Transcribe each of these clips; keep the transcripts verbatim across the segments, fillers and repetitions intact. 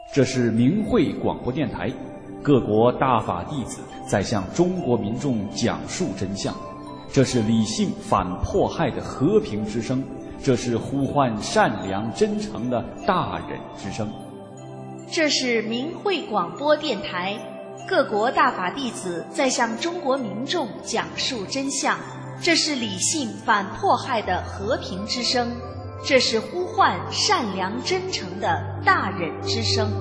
这是明慧广播电台，各国大法弟子在向中国民众讲述真相。这是理性反迫害的和平之声，这是呼唤善良真诚的大忍之声。 这是明慧广播电台，各国大法弟子在向中国民众讲述真相。这是理性反迫害的和平之声，这是呼唤善良真诚的大忍之声。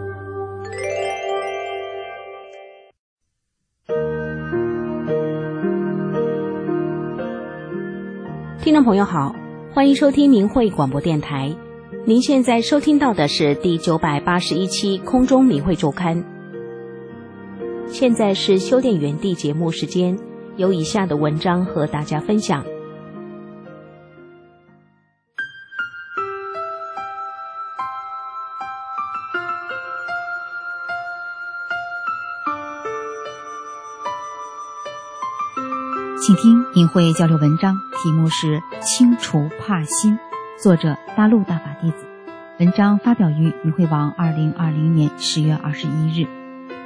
听众朋友好，欢迎收听明慧广播电台。您现在收听到的是第九百八十一期空中明慧周刊。现在是修炼园地节目时间，有以下的文章和大家分享。 请听明慧交流文章，题目是清除怕心，作者大陆大法弟子。文章发表于明慧网二零二零年十月二十一日。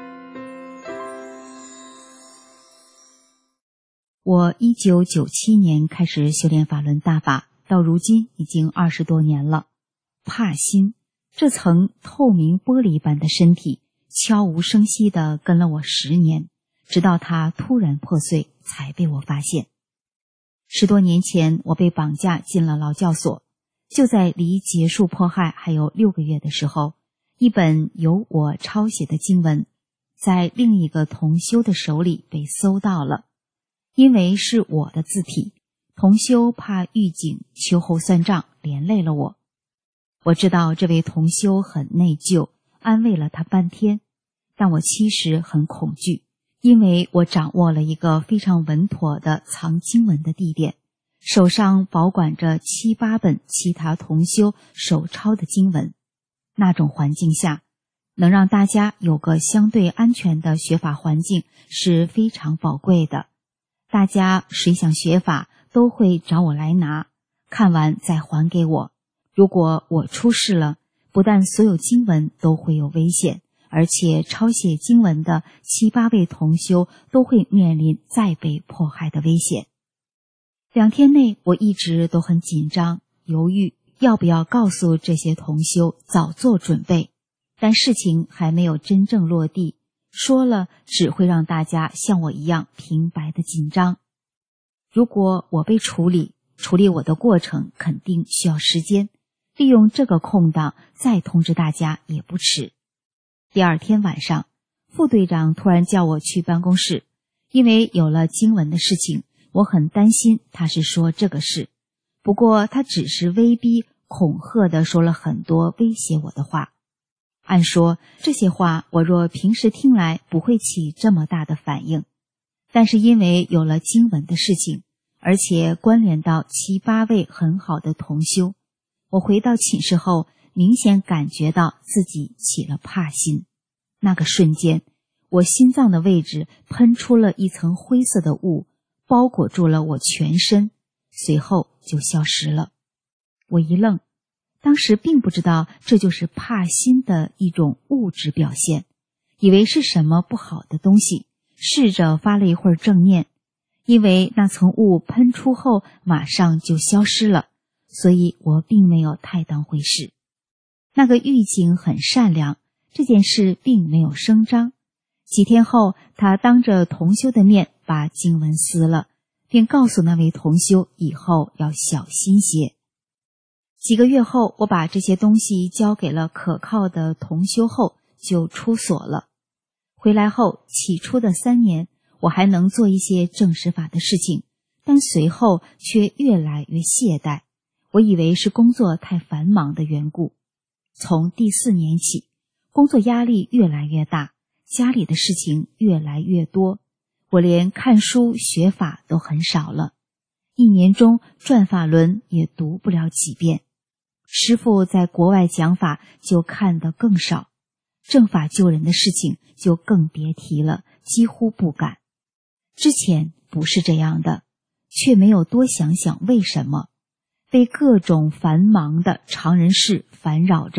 我一九九七年开始修炼法轮大法，到如今已经二十多年了。怕心这层透明玻璃般的身体，悄无声息地跟了我十年，直到它突然破碎，才被我发现。十多年前，我被绑架进了劳教所，就在离结束迫害还有六个月的时候，一本由我抄写的经文，在另一个同修的手里被搜到了。因为是我的字体，同修怕狱警秋后算账，连累了我。我知道这位同修很内疚，安慰了他半天，但我其实很恐惧，因为我掌握了一个非常稳妥的藏经文的地点，手上保管着七八本其他同修手抄的经文。那种环境下，能让大家有个相对安全的学法环境是非常宝贵的。大家谁想学法都会找我来拿，看完再还给我。如果我出事了，不但所有经文都会有危险，而且抄写经文的七八位同修都会面临再被迫害的危险。两天内我一直都很紧张，犹豫要不要告诉这些同修早做准备，但事情还没有真正落地，说了只会让大家像我一样平白的紧张。如果我被处理，处理我的过程肯定需要时间，利用这个空档再通知大家也不迟。第二天晚上，副队长突然叫我去办公室，因为有了经文的事情，我很担心他是说这个事。不过他只是威逼恐吓地说了很多威胁我的话。按说这些话我若平时听来不会起这么大的反应，但是因为有了经文的事情，而且关联到七八位很好的同修，我回到寝室后明显感觉到自己起了怕心。那个瞬间，我心脏的位置喷出了一层灰色的雾，包裹住了我全身，随后就消失了。我一愣，当时并不知道这就是怕心的一种物质表现，以为是什么不好的东西，试着发了一会儿正念。因为那层雾喷出后马上就消失了，所以我并没有太当回事。那个狱警很善良，这件事并没有声张。几天后，他当着同修的面把经文撕了，并告诉那位同修以后要小心些。几个月后，我把这些东西交给了可靠的同修后，就出所了。回来后，起初的三年，我还能做一些正实法的事情，但随后却越来越懈怠。我以为是工作太繁忙的缘故。从第四年起，工作压力越来越大，家里的事情越来越多，我连看书学法都很少了。一年中转法轮也读不了几遍，师父在国外讲法就看得更少，正法救人的事情就更别提了，几乎不敢。之前不是这样的，却没有多想想为什么，被各种繁忙的常人事烦扰着，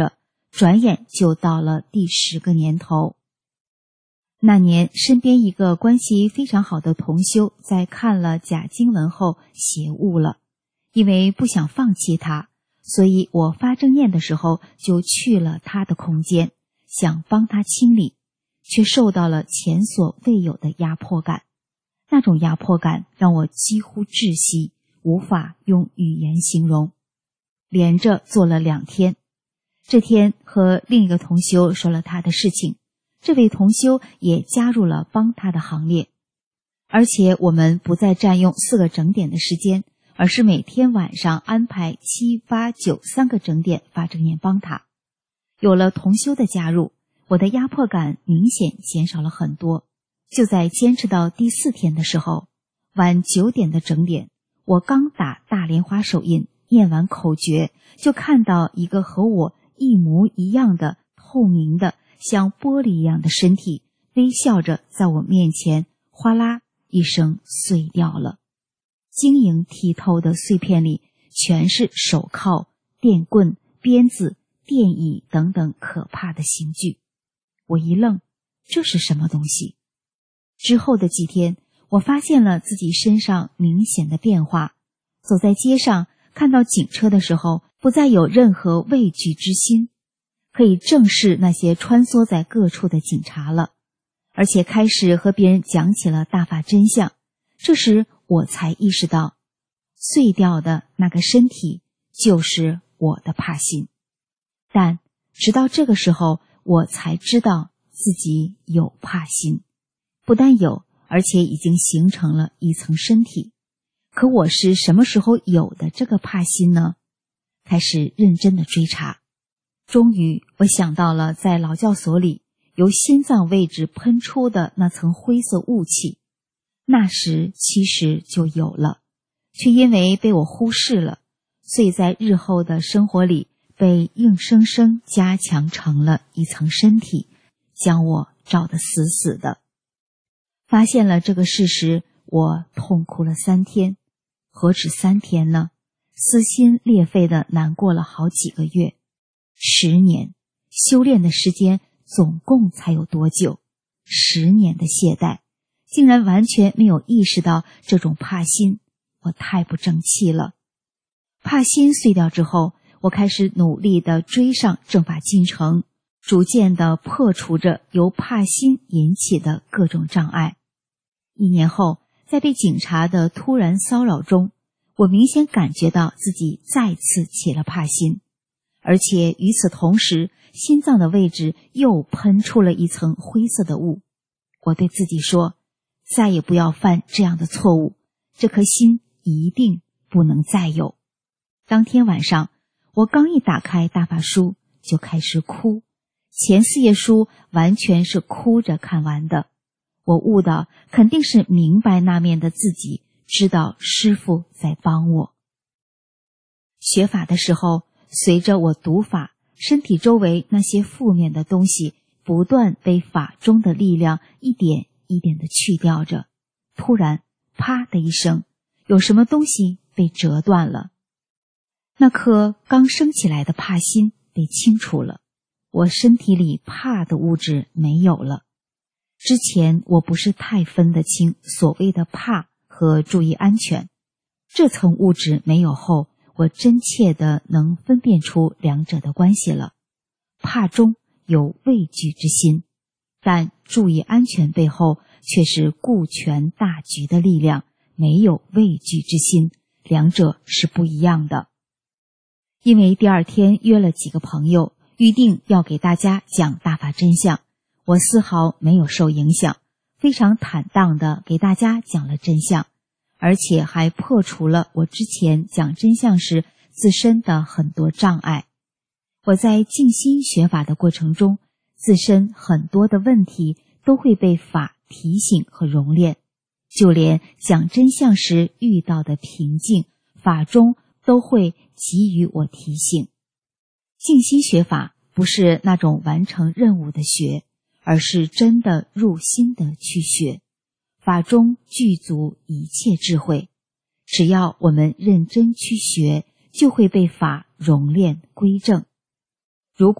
转眼就到了第十个年头。那年，身边一个关系非常好的同修在看了假经文后邪悟了，因为不想放弃他，所以我发正念的时候就去了他的空间，想帮他清理，却受到了前所未有的压迫感。那种压迫感让我几乎窒息，无法用语言形容。连着做了两天，这天和另一个同修说了他的事情，这位同修也加入了帮他的行列，而且我们不再占用四个整点的时间，而是每天晚上安排七八九三个整点发正念帮他。有了同修的加入，我的压迫感明显减少了很多。就在坚持到第四天的时候，晚九点的整点，我刚打大莲花手印，念完口诀，就看到一个和我一模一样的透明的像玻璃一样的身体微笑着在我面前哗啦一声碎掉了。晶莹剔透的碎片里全是手铐、电棍、鞭子、电椅等等可怕的刑具。我一愣，这是什么东西？之后的几天，我发现了自己身上明显的变化，走在街上看到警车的时候，不再有任何畏惧之心，可以正视那些穿梭在各处的警察了，而且开始和别人讲起了大法真相。这时我才意识到，碎掉的那个身体就是我的怕心。但直到这个时候，我才知道自己有怕心，不但有，而且已经形成了一层身体。可我是什么时候有的这个怕心呢？开始认真的追查，终于我想到了在劳教所里由心脏位置喷出的那层灰色雾气，那时其实就有了，却因为被我忽视了，所以在日后的生活里被硬生生加强成了一层身体，将我罩得死死的。发现了这个事实，我痛哭了三天。何止三天呢？撕心裂肺的难过了好几个月。十年修炼的时间总共才有多久？十年的懈怠，竟然完全没有意识到这种怕心，我太不争气了。怕心碎掉之后，我开始努力地追上正法进程，逐渐地破除着由怕心引起的各种障碍。一年后，在被警察的突然骚扰中，我明显感觉到自己再次起了怕心，而且与此同时，心脏的位置又喷出了一层灰色的雾。我对自己说，再也不要犯这样的错误，这颗心一定不能再有。当天晚上，我刚一打开大法书就开始哭，前四页书完全是哭着看完的。我悟到肯定是明白那面的自己知道师父在帮我。学法的时候，随着我读法，身体周围那些负面的东西不断被法中的力量一点一点地去掉着。突然，啪的一声，有什么东西被折断了。那颗刚升起来的怕心被清除了，我身体里怕的物质没有了。之前我不是太分得清所谓的怕和注意安全，这层物质没有后，我真切地能分辨出两者的关系了。怕中有畏惧之心，但注意安全背后却是顾全大局的力量，没有畏惧之心，两者是不一样的。因为第二天约了几个朋友，预定要给大家讲大法真相，我丝毫没有受影响，非常坦荡地给大家讲了真相，而且还破除了我之前讲真相时自身的很多障碍。我在静心学法的过程中，自身很多的问题都会被法提醒和熔炼，就连讲真相时遇到的瓶颈，法中都会给予我提醒。静心学法不是那种完成任务的学，而是真的入心的去学，法中具足一切智慧，只要我们认真去学，就会被法熔炼归正。如果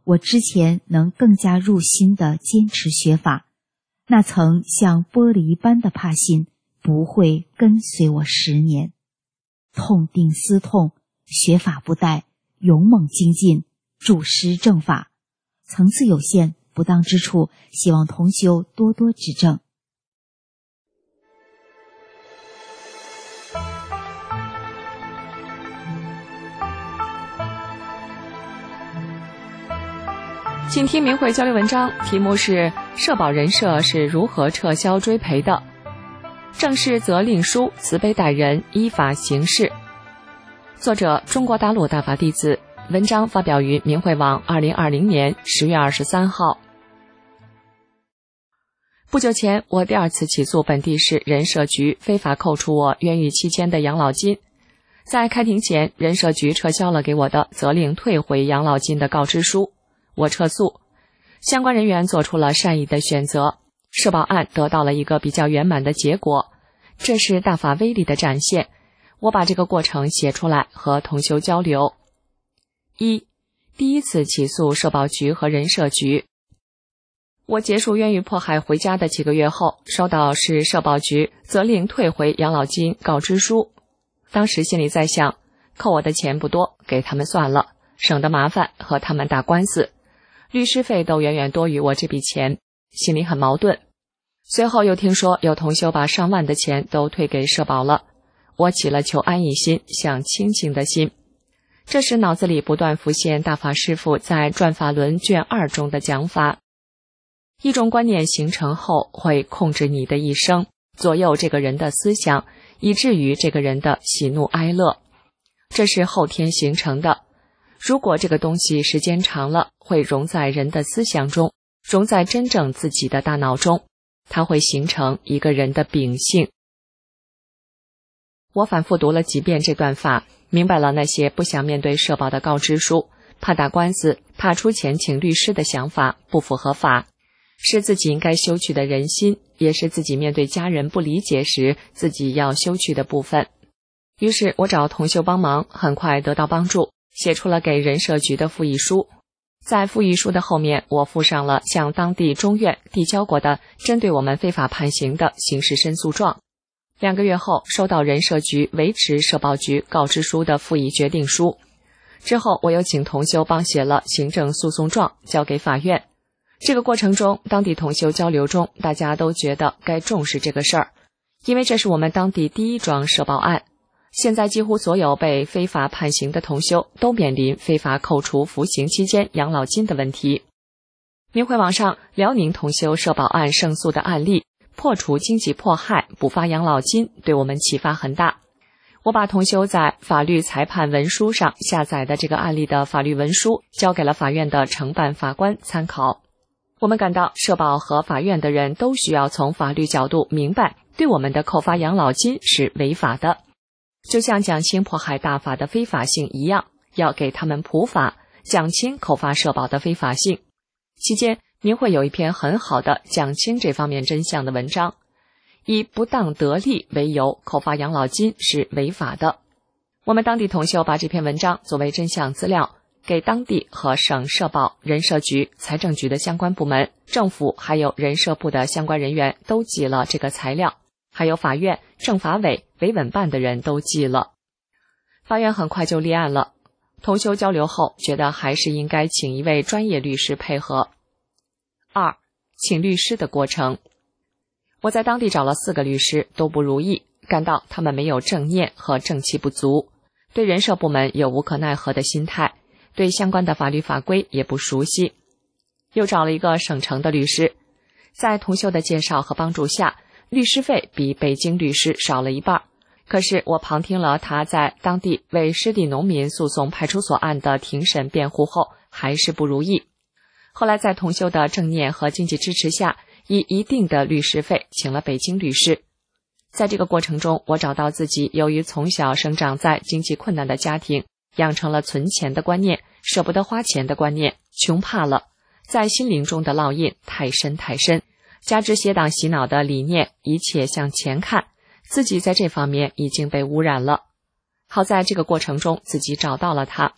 我之前能更加入心地坚持学法，那层像玻璃般的怕心不会跟随我十年。痛定思痛，学法不怠，勇猛精进，注师正法。层次有限，不当之处，希望同修多多指正。 请听明慧交流文章，题目是社保人社是如何撤销追赔的。正式责令书，慈悲待人，依法行事。作者中国大陆大法弟子，文章发表于明慧网二零二零年十月二十三号。不久前，我第二次起诉本地市人社局非法扣除我冤狱期间的养老金。在开庭前，人社局撤销了给我的责令退回养老金的告知书。我撤诉，相关人员做出了善意的选择，社保案得到了一个比较圆满的结果，这是大法威力的展现。我把这个过程写出来和同修交流。一、第一次起诉社保局和人社局。我结束冤狱迫害回家的几个月后，收到市社保局责令退回养老金告知书。当时心里在想，扣我的钱不多，给他们算了，省得麻烦和他们打官司。律师费都远远多于我这笔钱，心里很矛盾。随后又听说有同修把上万的钱都退给社保了，我起了求安一心，想清净的心。这时脑子里不断浮现大法师父在《转法轮》卷二中的讲法：一种观念形成后，会控制你的一生，左右这个人的思想，以至于这个人的喜怒哀乐。这是后天形成的。如果这个东西时间长了，会融在人的思想中，融在真正自己的大脑中，它会形成一个人的秉性。我反复读了几遍这段法，明白了那些不想面对社保的告知书，怕打官司，怕出钱请律师的想法不符合法，是自己应该修去的人心，也是自己面对家人不理解时自己要修去的部分。于是我找同修帮忙，很快得到帮助，写出了给人社局的复议书。在复议书的后面，我附上了向当地中院递交过的针对我们非法判刑的刑事申诉状。两个月后，收到人社局维持社保局告知书的复议决定书。之后，我又请同修帮写了行政诉讼状，交给法院。这个过程中，当地同修交流中，大家都觉得该重视这个事儿，因为这是我们当地第一桩社保案。现在几乎所有被非法判刑的同修都面临非法扣除服刑期间养老金的问题。明慧网上辽宁同修社保案胜诉的案例，破除经济迫害，补发养老金，对我们启发很大。我把同修在法律裁判文书上下载的这个案例的法律文书交给了法院的承办法官参考。我们感到社保和法院的人都需要从法律角度明白，对我们的扣发养老金是违法的。就像讲清迫害大法的非法性一样，要给他们普法，讲清扣发社保的非法性。期间，明慧有一篇很好的讲清这方面真相的文章，以不当得利为由扣发养老金是违法的。我们当地同修把这篇文章作为真相资料，给当地和省社保、人社局、财政局的相关部门、政府还有人社部的相关人员都寄了这个材料，还有法院、政法委、维稳办的人都寄了。法院很快就立案了。同修交流后，觉得还是应该请一位专业律师配合。二、请律师的过程。我在当地找了四个律师，都不如意，感到他们没有正念和正气不足，对人社部门有无可奈何的心态，对相关的法律法规也不熟悉。又找了一个省城的律师，在同修的介绍和帮助下，律师费比北京律师少了一半。可是我旁听了他在当地为湿地农民诉讼派出所案的庭审辩护后，还是不如意。后来在同修的正念和经济支持下，以一定的律师费请了北京律师。在这个过程中，我找到自己由于从小生长在经济困难的家庭，养成了存钱的观念，舍不得花钱的观念，穷怕了，在心灵中的烙印太深太深，加之邪党洗脑的理念，一切向钱看，自己在这方面已经被污染了。好在这个过程中自己找到了它，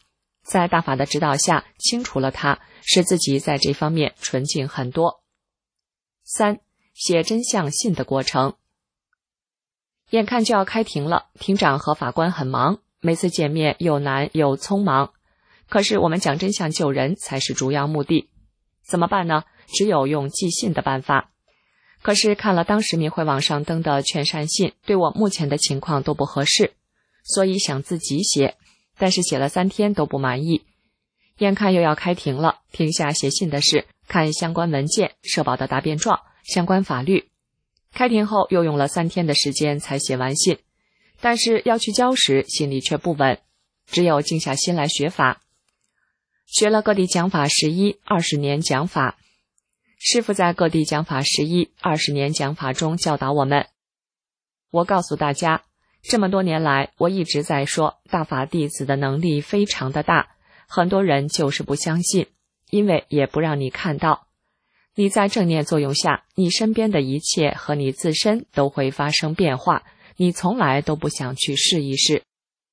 在大法的指导下清除了它，使自己在这方面纯净很多。三、写真相信的过程。眼看就要开庭了，庭长和法官很忙，每次见面又难又匆忙。可是我们讲真相救人才是主要目的，怎么办呢？只有用寄信的办法。可是看了当时民会网上登的劝善信，对我目前的情况都不合适，所以想自己写，但是写了三天都不满意。眼看又要开庭了，停下写信的事，看相关文件、社保的答辩状、相关法律。开庭后又用了三天的时间才写完信，但是要去交时心里却不稳，只有静下心来学法。学了各地讲法十一、二十年讲法，师父在各地讲法十一、二十年讲法中教导我们。我告诉大家，这么多年来，我一直在说大法弟子的能力非常的大，很多人就是不相信，因为也不让你看到。你在正念作用下，你身边的一切和你自身都会发生变化，你从来都不想去试一试。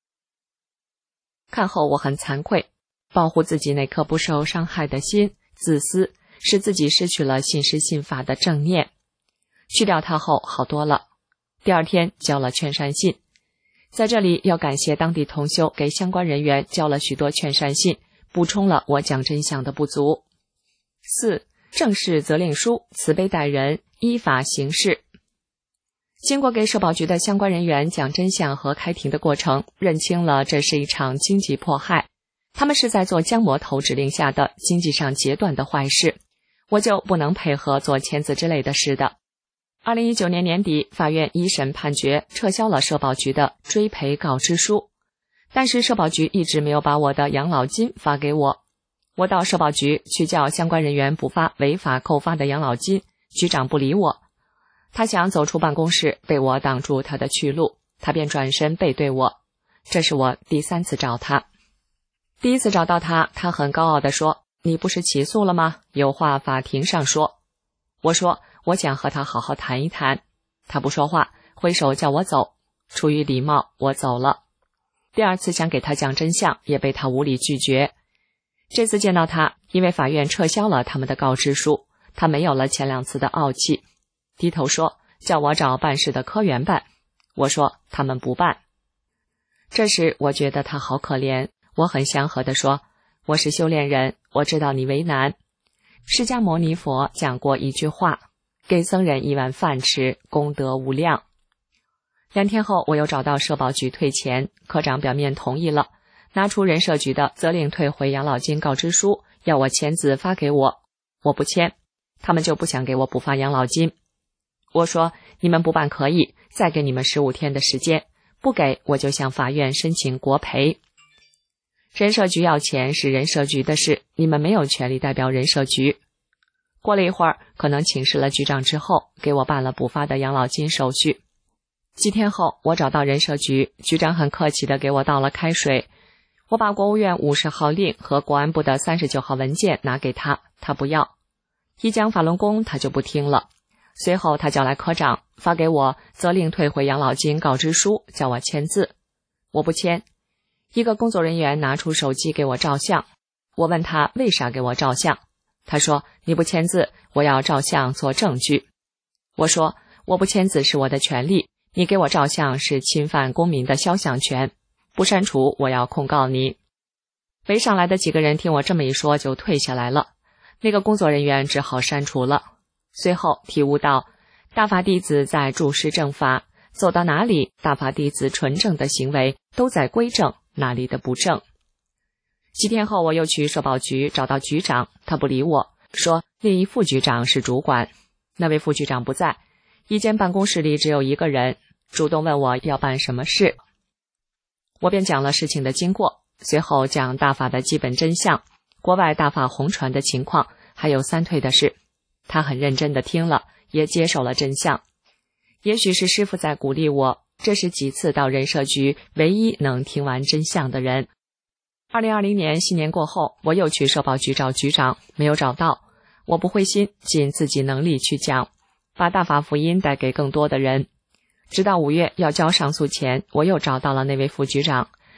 看后我很惭愧，保护自己那颗不受伤害的心，自私，使自己失去了信师信法的正念。去掉它后好多了。第二天交了劝善信，在这里要感谢当地同修给相关人员交了许多劝善信，补充了我讲真相的不足。四、正式责令书，慈悲待人，依法行事。经过给社保局的相关人员讲真相和开庭的过程，认清了这是一场经济迫害，他们是在做姜魔头指令下的经济上截断的坏事，我就不能配合做签字之类的事的。二零一九年年底，法院一审判决撤销了社保局的追赔告知书，但是社保局一直没有把我的养老金发给我。我到社保局去叫相关人员补发违法扣发的养老金，局长不理我，他想走出办公室，被我挡住他的去路，他便转身背对我。这是我第三次找他。第一次找到他，他很高傲地说，你不是起诉了吗？有话法庭上说。我说我想和他好好谈一谈。他不说话，挥手叫我走。出于礼貌，我走了。第二次想给他讲真相，也被他无理拒绝。这次见到他，因为法院撤销了他们的告知书，他没有了前两次的傲气，低头说叫我找办事的科员办。我说他们不办。这时我觉得他好可怜，我很祥和地说，我是修炼人，我知道你为难。释迦牟尼佛讲过一句话，给僧人一碗饭吃，功德无量。两天后，我又找到社保局退钱，科长表面同意了，拿出人社局的责令退回养老金告知书，要我签字发给我。我不签，他们就不想给我补发养老金。我说你们不办可以，再给你们十五天的时间，不给我就向法院申请国赔。人社局要钱是人社局的事，你们没有权利代表人社局。过了一会儿，可能请示了局长之后，给我办了补发的养老金手续。几天后，我找到人社局，局长很客气地给我倒了开水。我把国务院五十号令和国安部的三十九号文件拿给他，他不要。一讲法轮功，他就不听了。随后他叫来科长，发给我责令退回养老金告知书，叫我签字。我不签。一个工作人员拿出手机给我照相，我问他为啥给我照相，他说你不签字，我要照相做证据。我说我不签字是我的权利，你给我照相是侵犯公民的肖像权，不删除我要控告你。围上来的几个人听我这么一说就退下来了，那个工作人员只好删除了。随后体悟到大法弟子在注释正法，走到哪里大法弟子纯正的行为都在归正哪里的不正。几天后我又去社保局找到局长，他不理我，说另一副局长是主管。那位副局长不在，一间办公室里只有一个人，主动问我要办什么事。我便讲了事情的经过，随后讲大法的基本真相，国外大法红传的情况，还有三退的事。他很认真地听了，也接受了真相。也许是师父在鼓励我，这是几次到人社局唯一能听完真相的人。二零二零年新年过后，我又去社保局找局长，没有找到。我不灰心，尽自己能力去讲，把大法福音带给更多的人。直到五月要交上诉前，我又找到了那位副局长，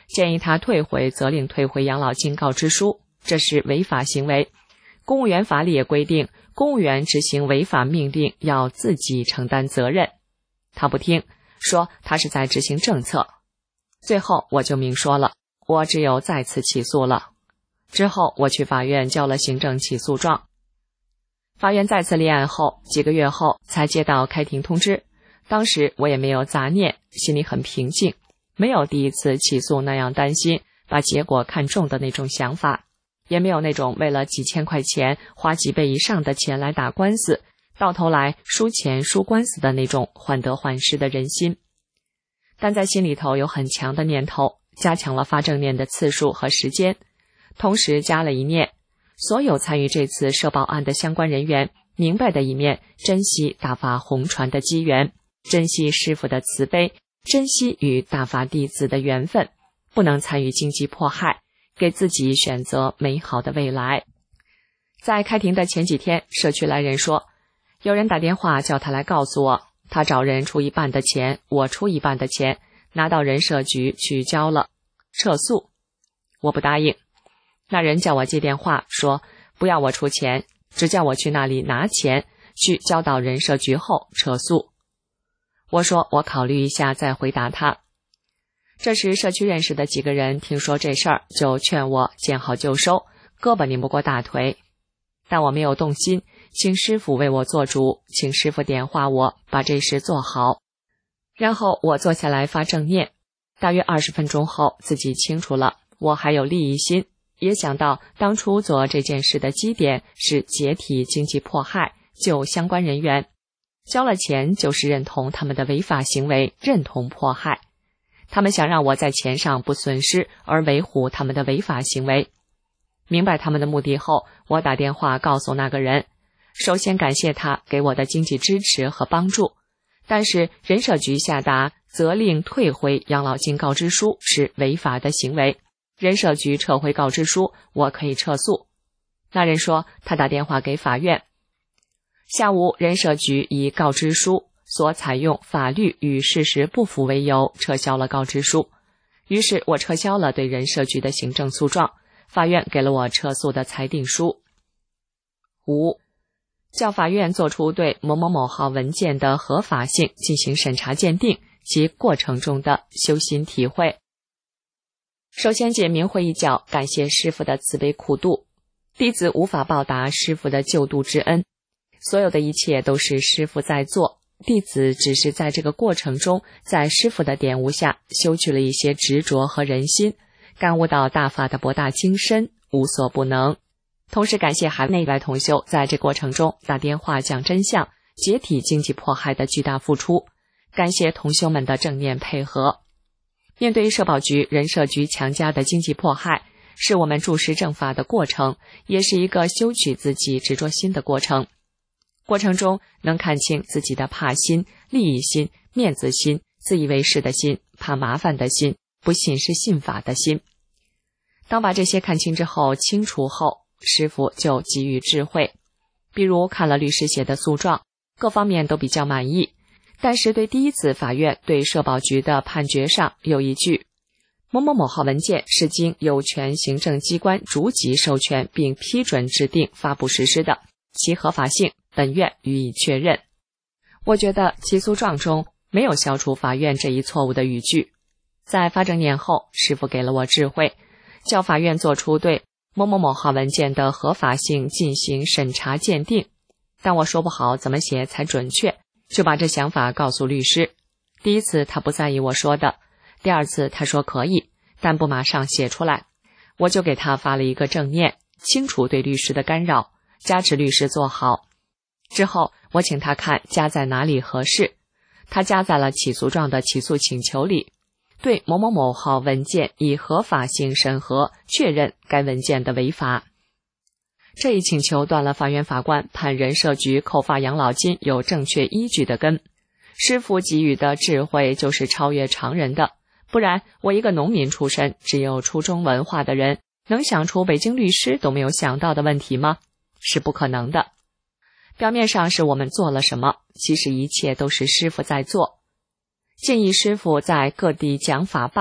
建议他退回责令退回养老金告知书，这是违法行为。公务员法里也规定，公务员执行违法命令要自己承担责任。他不听，说他是在执行政策。最后我就明说了，我只有再次起诉了。之后我去法院交了行政起诉状。法院再次立案后，几个月后才接到开庭通知。当时我也没有杂念，心里很平静，没有第一次起诉那样担心，把结果看重的那种想法，也没有那种为了几千块钱花几倍以上的钱来打官司，到头来输钱输官司的那种患得患失的人心。但在心里头有很强的念头，加强了发正念的次数和时间，同时加了一念，所有参与这次社保案的相关人员明白的一面，珍惜大法弘传的机缘，珍惜师父的慈悲，珍惜与大法弟子的缘分，不能参与经济迫害，给自己选择美好的未来。在开庭的前几天，社区来人说，有人打电话叫他来告诉我，他找人出一半的钱，我出一半的钱，拿到人社局去交了，撤诉。我不答应。那人叫我接电话，说不要我出钱，只叫我去那里拿钱，去交到人社局后撤诉。我说我考虑一下再回答他。这时社区认识的几个人听说这事儿，就劝我见好就收，胳膊拧不过大腿。但我没有动心，请师父为我做主，请师父点化我，把这事做好。然后我坐下来发正念，大约二十分钟后，自己清楚了，我还有利益心，也想到当初做这件事的基点是解体经济迫害，救相关人员。交了钱就是认同他们的违法行为，认同迫害。他们想让我在钱上不损失，而维护他们的违法行为。明白他们的目的后，我打电话告诉那个人，首先感谢他给我的经济支持和帮助，但是人社局下达责令退回养老金告知书是违法的行为，人社局撤回告知书，我可以撤诉。那人说他打电话给法院。下午人社局以告知书所采用法律与事实不符为由，撤销了告知书。于是我撤销了对人社局的行政诉状，法院给了我撤诉的裁定书。五、较法院作出对某某某号文件的合法性进行审查鉴定及过程中的修心体会。首先借明慧一教感谢师父的慈悲苦度，弟子无法报答师父的救度之恩，所有的一切都是师父在做，弟子只是在这个过程中，在师父的点悟下修去了一些执着和人心，感悟到大法的博大精深，无所不能。同时感谢海内外同修在这过程中打电话讲真相，解体经济迫害的巨大付出，感谢同修们的正面配合。面对社保局、人社局强加的经济迫害，是我们注释正法的过程，也是一个修取自己执着心的过程。过程中能看清自己的怕心、利益心、面子心、自以为是的心、怕麻烦的心、不信是信法的心。当把这些看清之后、清除后，师父就给予智慧。比如看了律师写的诉状，各方面都比较满意，但是对第一次法院对社保局的判决上有一句，某某某号文件是经有权行政机关逐级授权并批准制定发布实施的，其合法性本院予以确认。我觉得起诉状中没有消除法院这一错误的语句。在发正念后，师父给了我智慧，叫法院做出对某某某号文件的合法性进行审查鉴定。但我说不好怎么写才准确，就把这想法告诉律师。第一次他不在意我说的，第二次他说可以，但不马上写出来。我就给他发了一个正念，清除对律师的干扰，加持律师做好。之后我请他看加在哪里合适，他加在了起诉状的起诉请求里，对某某某号文件以合法性审核，确认该文件的违法。这一请求断了法院法官判人社局扣发养老金有正确依据的根。师父给予的智慧就是超越常人的，不然我一个农民出身，只有初中文化的人，能想出北京律师都没有想到的问题吗？是不可能的。表面上是我们做了什么，其实一切都是师父在做。建议师父在各地讲法八，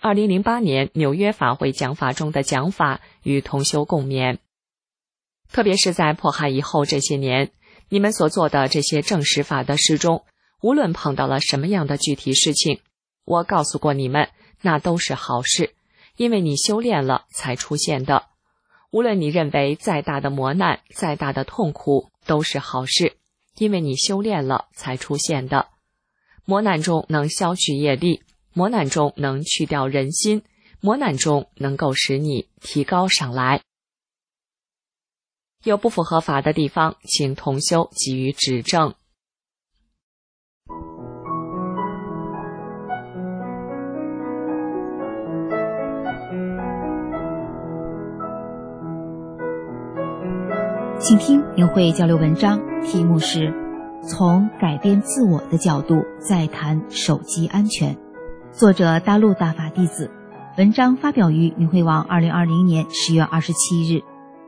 二零零八年纽约法会讲法中的讲法与同修共勉。特别是在迫害以后这些年，你们所做的这些正实法的事中，无论碰到了什么样的具体事情，我告诉过你们，那都是好事，因为你修炼了才出现的。无论你认为再大的磨难，再大的痛苦，都是好事，因为你修炼了才出现的。磨难中能消去业力，磨难中能去掉人心，磨难中能够使你提高上来。有不符合法的地方，请同修给予指正。 请听明慧交流文章，题目是从改变自我的角度再谈手机安全，作者大陆大法弟子，文章发表于明慧网二零二零年十月二十七日。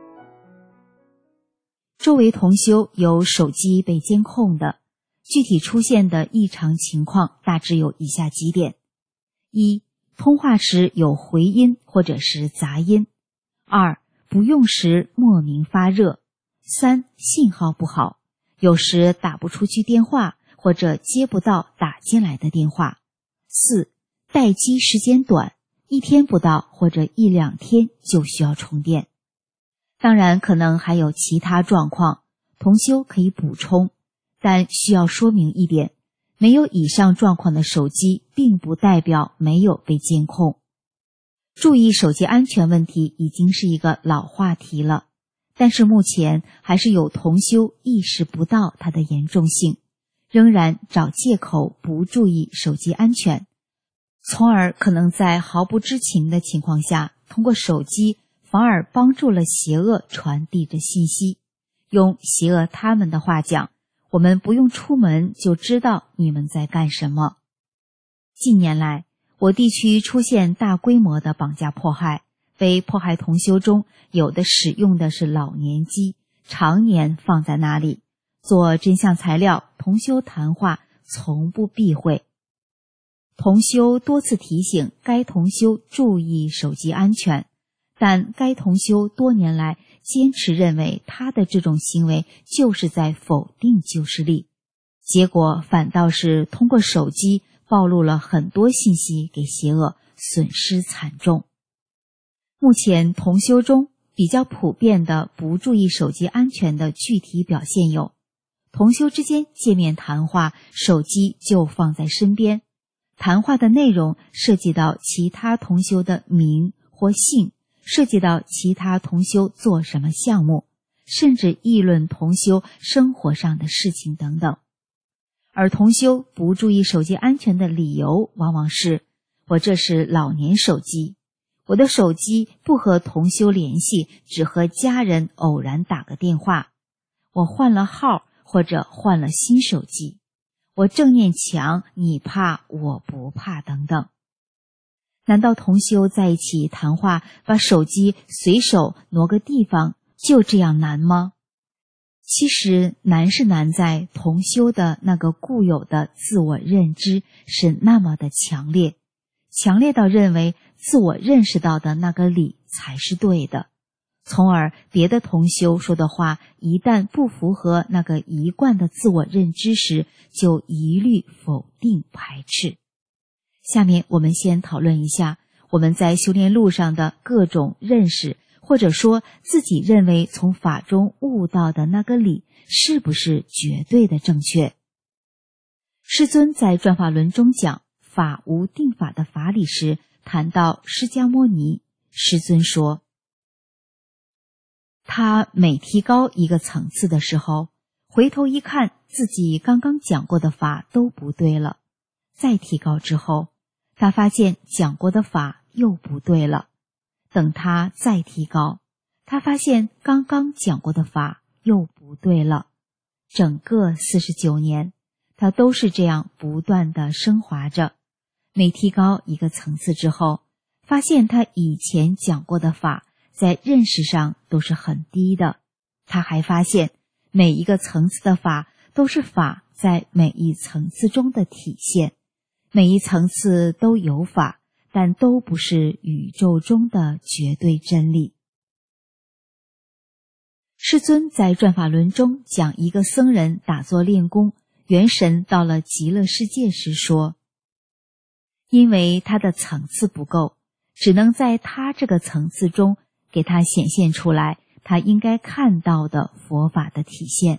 周围同修有手机被监控的，具体出现的异常情况大致有以下几点：一、通话时有回音或者是杂音；二、不用时莫名发热；三、信号不好，有时打不出去电话或者接不到打进来的电话；四、待机时间短，一天不到或者一两天就需要充电。当然可能还有其他状况，同修可以补充，但需要说明一点，没有以上状况的手机并不代表没有被监控。注意手机安全问题已经是一个老话题了，但是目前还是有同修意识不到它的严重性，仍然找借口不注意手机安全，从而可能在毫不知情的情况下，通过手机反而帮助了邪恶传递着信息。用邪恶他们的话讲，我们不用出门就知道你们在干什么。近年来，我地区出现大规模的绑架迫害，被迫害同修中有的使用的是老年机，常年放在那里做真相材料，同修谈话从不避讳。同修多次提醒该同修注意手机安全，但该同修多年来坚持认为他的这种行为就是在否定救世力，结果反倒是通过手机暴露了很多信息给邪恶，损失惨重。目前同修中比较普遍的不注意手机安全的具体表现有：同修之间见面谈话，手机就放在身边，谈话的内容涉及到其他同修的名或姓，涉及到其他同修做什么项目，甚至议论同修生活上的事情等等。而同修不注意手机安全的理由往往是：我这是老年手机，我的手机不和同修联系，只和家人偶然打个电话，我换了号或者换了新手机，我正念强，你怕我不怕等等。难道同修在一起谈话，把手机随手挪个地方，就这样难吗？其实难是难在同修的那个固有的自我认知是那么的强烈，强烈到认为自我认识到的那个理才是对的，从而别的同修说的话一旦不符合那个一贯的自我认知时，就一律否定排斥。下面我们先讨论一下我们在修炼路上的各种认识，或者说自己认为从法中悟到的那个理是不是绝对的正确。师尊在转法轮中讲法无定法的法理时，谈到释迦牟尼，师尊说，他每提高一个层次的时候，回头一看自己刚刚讲过的法都不对了，再提高之后，他发现讲过的法又不对了，等他再提高，他发现刚刚讲过的法又不对了。整个四十九年，他都是这样不断地升华着。每提高一个层次之后，发现他以前讲过的法在认识上都是很低的。他还发现每一个层次的法都是法在每一层次中的体现，每一层次都有法， 但都不是宇宙中的绝对真理。师尊在转法轮中讲一个僧人打坐练功，元神到了极乐世界时说，因为他的层次不够，只能在他这个层次中给他显现出来他应该看到的佛法的体现。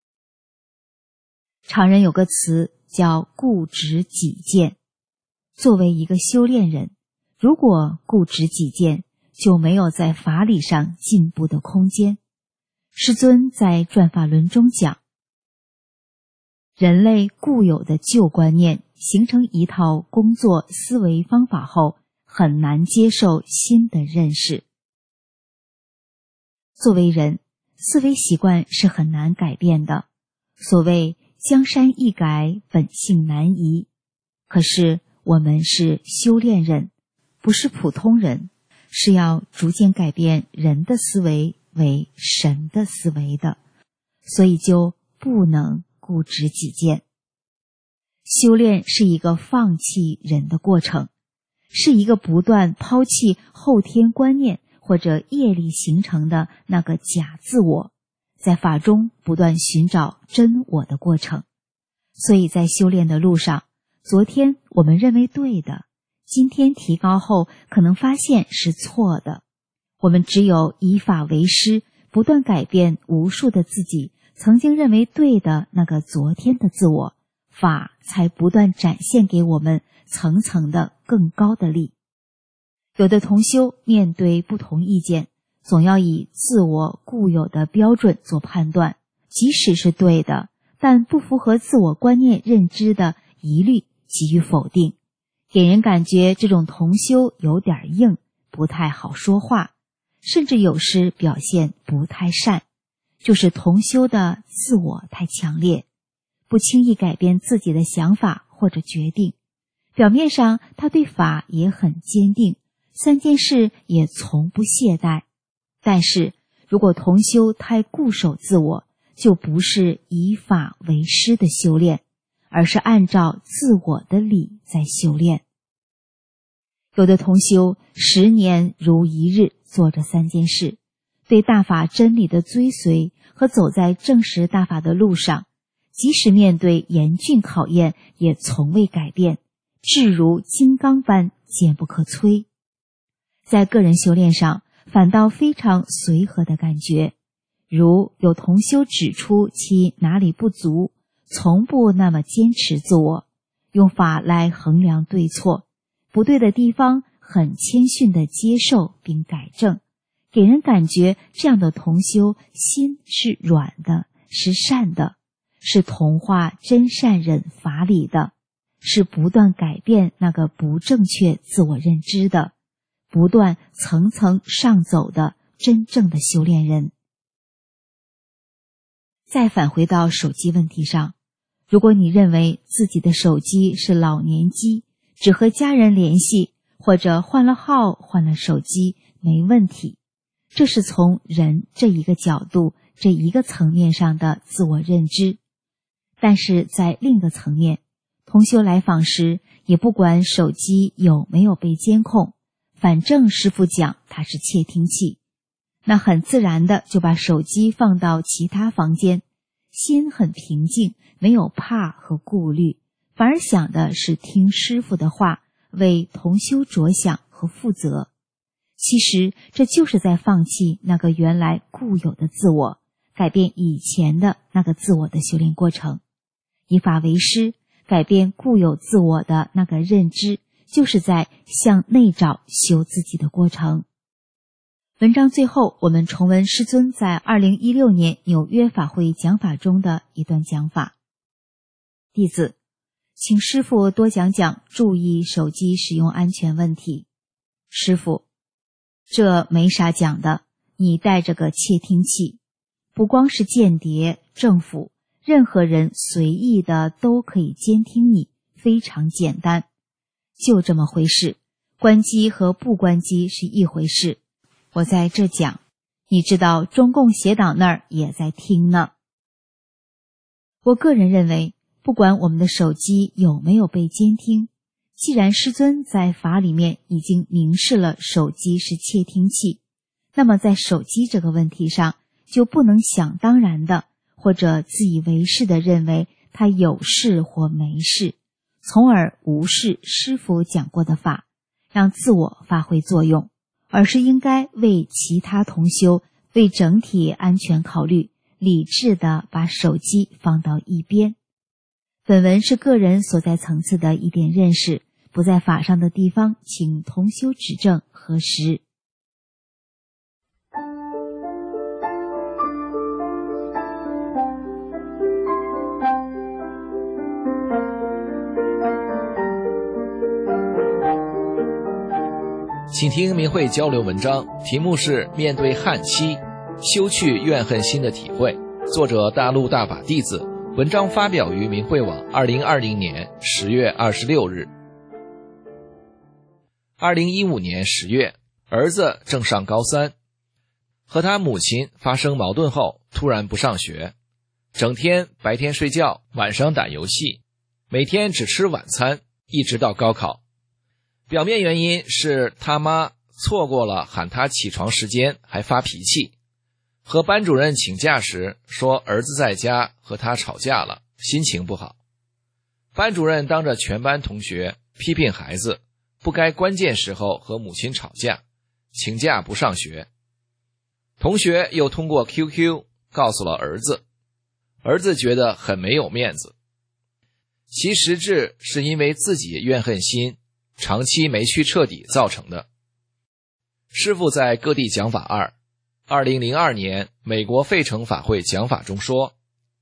常人有个词叫固执己见，作为一个修炼人，如果固执己见，就没有在法理上进步的空间。师尊在转法轮中讲，人类固有的旧观念形成一套工作思维方法后，很难接受新的认识。作为人，思维习惯是很难改变的。所谓江山易改，本性难移。可是我们是修炼人，不是普通人，是要逐渐改变人的思维为神的思维的，所以就不能固执己见。修炼是一个放弃人的过程，是一个不断抛弃后天观念或者业力形成的那个假自我，在法中不断寻找真我的过程。所以在修炼的路上，昨天我们认为对的，今天提高后可能发现是错的。我们只有以法为师，不断改变无数的自己曾经认为对的那个昨天的自我，法才不断展现给我们层层的更高的力。有的同修面对不同意见，总要以自我固有的标准做判断，即使是对的，但不符合自我观念认知的，一律给予否定，给人感觉这种同修有点硬，不太好说话，甚至有时表现不太善，就是同修的自我太强烈，不轻易改变自己的想法或者决定。表面上他对法也很坚定，三件事也从不懈怠，但是如果同修太固守自我，就不是以法为师的修炼，而是按照自我的理在修炼。有的同修十年如一日做着三件事，对大法真理的追随和走在证实大法的路上，即使面对严峻考验也从未改变，志如金刚般坚不可摧。在个人修炼上反倒非常随和的感觉，如有同修指出其哪里不足，从不那么坚持自我，用法来衡量对错，不对的地方很谦逊地接受并改正，给人感觉这样的同修心是软的，是善的，是同化真善忍法理的，是不断改变那个不正确自我认知的，不断层层上走的真正的修炼人。再返回到手机问题上，如果你认为自己的手机是老年机，只和家人联系，或者换了号换了手机没问题，这是从人这一个角度这一个层面上的自我认知。但是在另一个层面，同修来访时也不管手机有没有被监控，反正师父讲它是窃听器，那很自然的就把手机放到其他房间，心很平静，没有怕和顾虑，反而想的是听师父的话，为同修着想和负责。其实这就是在放弃那个原来固有的自我，改变以前的那个自我的修炼过程。以法为师，改变固有自我的那个认知，就是在向内找修自己的过程。文章最后，我们重温师尊在二零一六年纽约法会讲法中的一段讲法。弟子，请师父多讲讲注意手机使用安全问题。师父，这没啥讲的，你带着个窃听器，不光是间谍，政府任何人随意的都可以监听你，非常简单，就这么回事。关机和不关机是一回事。我在这讲，你知道中共协党那儿也在听呢。我个人认为，不管我们的手机有没有被监听， 既然师尊在法里面已经明示了手机是窃听器，那么在手机这个问题上，就不能想当然的或者自以为是的认为它有事或没事，从而无视师父讲过的法，让自我发挥作用，而是应该为其他同修，为整体安全考虑，理智地把手机放到一边。本文是个人所在层次的一点认识，不在法上的地方，请同修指正核实。 请听明慧交流文章，题目是面对汉期修去怨恨心的体会，作者大陆大法弟子，文章发表于明慧网二零二零年十月二十六日。二零一五年十月，儿子正上高三，和他母亲发生矛盾后突然不上学，整天白天睡觉，晚上打游戏，每天只吃晚餐，一直到高考。表面原因是他妈错过了喊他起床时间还发脾气，和班主任请假时说儿子在家和他吵架了，心情不好。班主任当着全班同学批评孩子不该关键时候和母亲吵架，请假不上学。同学又通过 Q Q 告诉了儿子，儿子觉得很没有面子。其实质是因为自己怨恨心长期没去彻底造成的。师父在各地讲法二二零零二年美国费城法会讲法中说，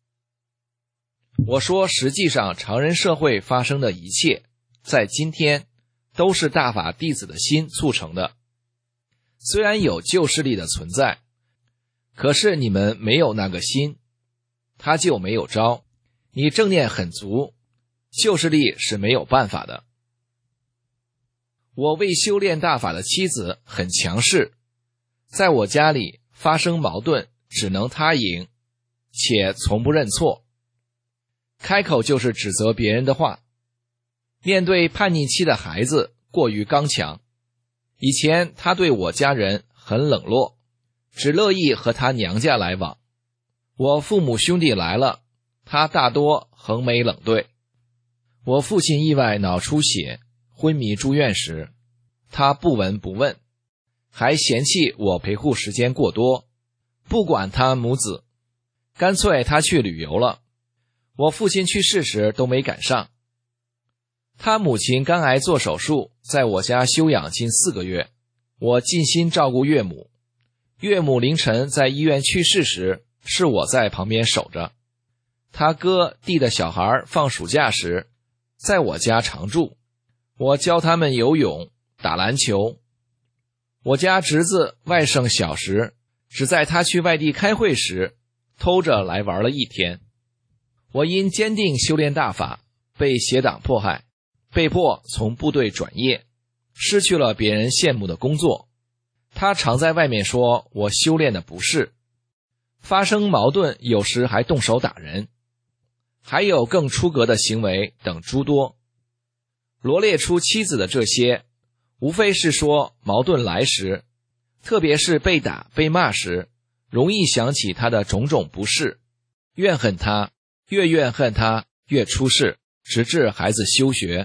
我说实际上常人社会发生的一切在今天都是大法弟子的心促成的。虽然有旧势力的存在，可是你们没有那个心，他就没有招。你正念很足，旧势力是没有办法的。我为修炼大法的妻子很强势，在我家里发生矛盾只能他赢，且从不认错，开口就是指责别人的话。面对叛逆期的孩子过于刚强，以前他对我家人很冷落，只乐意和他娘家来往。我父母兄弟来了，他大多横眉冷对。我父亲意外脑出血昏迷住院时，他不闻不问，还嫌弃我陪护时间过多，不管他母子，干脆他去旅游了。我父亲去世时都没赶上。他母亲肝癌做手术，在我家休养近四个月，我尽心照顾岳母。岳母凌晨在医院去世时，是我在旁边守着。他哥弟的小孩放暑假时，在我家常住，我教他们游泳、打篮球。我家侄子外甥小时，只在他去外地开会时，偷着来玩了一天。我因坚定修炼大法，被邪党迫害，被迫从部队转业，失去了别人羡慕的工作。他常在外面说我修炼的不是，发生矛盾有时还动手打人，还有更出格的行为等诸多。罗列出妻子的这些，无非是说矛盾来时，特别是被打被骂时，容易想起他的种种不是，怨恨他，越怨恨他越出事，直至孩子休学。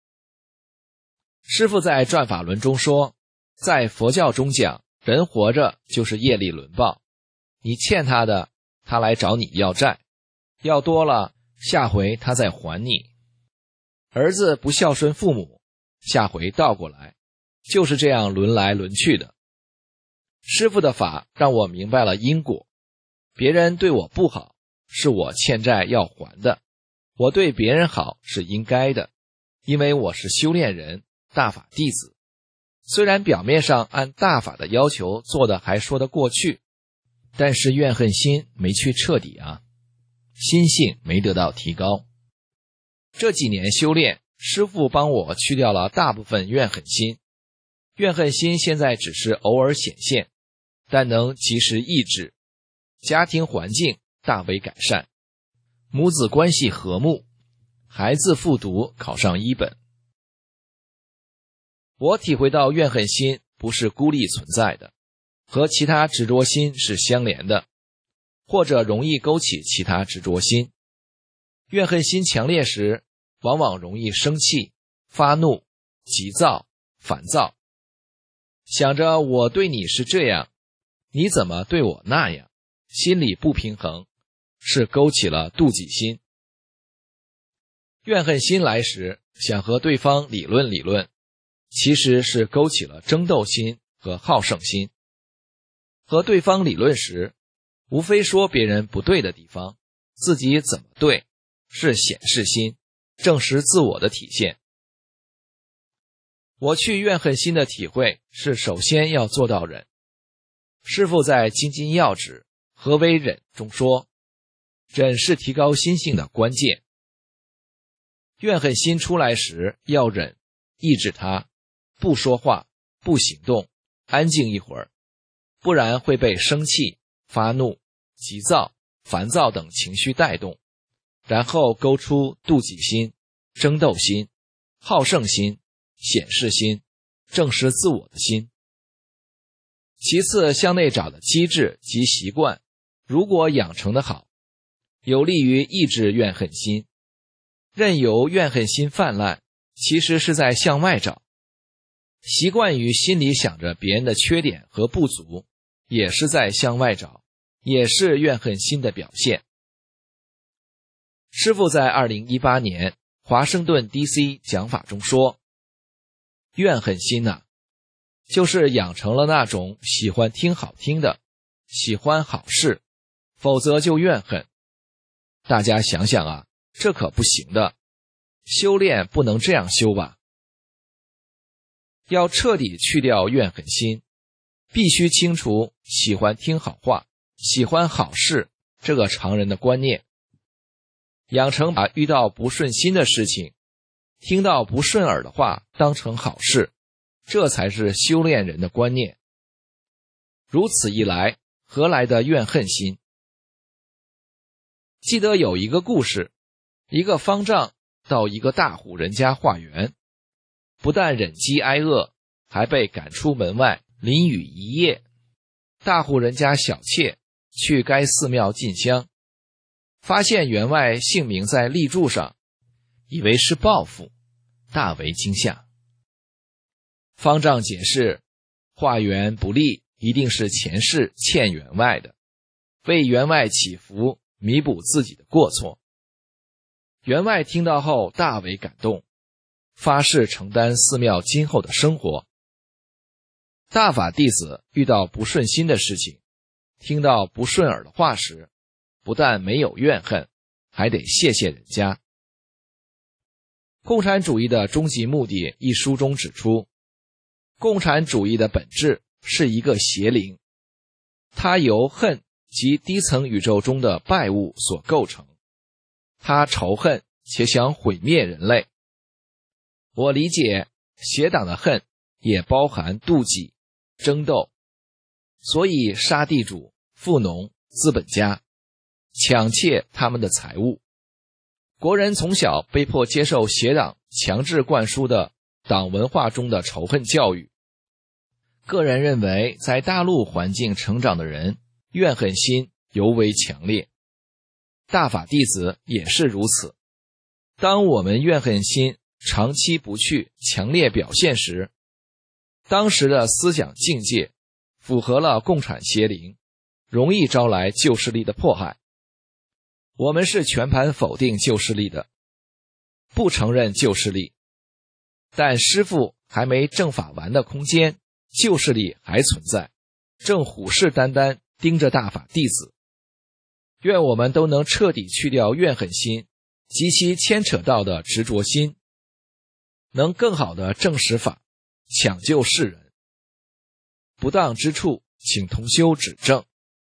师父在转法轮中说，在佛教中讲，人活着就是业力轮报，你欠他的，他来找你要债，要多了，下回他再还你。儿子不孝顺父母，下回倒过来，就是这样轮来轮去的。师父的法让我明白了因果，别人对我不好，是我欠债要还的，我对别人好是应该的，因为我是修炼人，大法弟子。虽然表面上按大法的要求做的还说得过去，但是怨恨心没去彻底啊，心性没得到提高。这几年修炼，师父帮我去掉了大部分怨恨心，怨恨心现在只是偶尔显现，但能及时抑制，家庭环境大为改善，母子关系和睦，孩子复读考上一本。 我体会到怨恨心不是孤立存在的，和其他执着心是相连的，或者容易勾起其他执着心。怨恨心强烈时，往往容易生气、发怒、急躁、烦躁，想着我对你是这样，你怎么对我那样，心里不平衡，是勾起了妒忌心。怨恨心来时，想和对方理论理论，其实是勾起了争斗心和好胜心。和对方理论时，无非说别人不对的地方，自己怎么对，是显示心，证实自我的体现。我去怨恨心的体会是首先要做到忍。师父在《精进要旨何为忍》中说，忍是提高心性的关键。怨恨心出来时要忍，抑制它，不说话，不行动，安静一会儿，不然会被生气、发怒、急躁、烦躁等情绪带动，然后勾出妒忌心、争斗心、好胜心、显示心、证实自我的心。其次，向内找的机制及习惯，如果养成的好，有利于抑制怨恨心。任由怨恨心泛滥，其实是在向外找。习惯于心里想着别人的缺点和不足，也是在向外找，也是怨恨心的表现。师父在二零一八年华盛顿 D C 讲法中说，怨恨心啊，就是养成了那种喜欢听好听的，喜欢好事，否则就怨恨。大家想想啊，这可不行的，修炼不能这样修吧。要彻底去掉怨恨心，必须清除喜欢听好话、喜欢好事这个常人的观念，养成把遇到不顺心的事情、听到不顺耳的话当成好事，这才是修炼人的观念。如此一来，何来的怨恨心？记得有一个故事，一个方丈到一个大户人家化缘，不但忍饥挨饿，还被赶出门外淋雨一夜。大户人家小妾去该寺庙进香，发现员外姓名在立柱上，以为是报复，大为惊吓。方丈解释，化缘不利一定是前世欠员外的，为员外祈福，弥补自己的过错。员外听到后大为感动，发誓承担寺庙今后的生活。大法弟子遇到不顺心的事情，听到不顺耳的话时，不但没有怨恨，还得谢谢人家。《共产主义的终极目的》一书中指出，共产主义的本质是一个邪灵，它由恨及低层宇宙中的败物所构成，它仇恨且想毁灭人类。我理解邪党的恨也包含妒忌、争斗，所以杀地主、富农、资本家，抢窃他们的财物。国人从小被迫接受邪党强制灌输的党文化中的仇恨教育。个人认为，在大陆环境成长的人，怨恨心尤为强烈。大法弟子也是如此。当我们怨恨心长期不去强烈表现时，当时的思想境界符合了共产邪灵，容易招来旧势力的迫害。我们是全盘否定旧势力的，不承认旧势力，但师父还没正法完的空间，旧势力还存在，正虎视眈眈盯着大法弟子。愿我们都能彻底去掉怨恨心及其牵扯到的执着心，能更好的证实法，抢救世人。不当之处，请同修指正。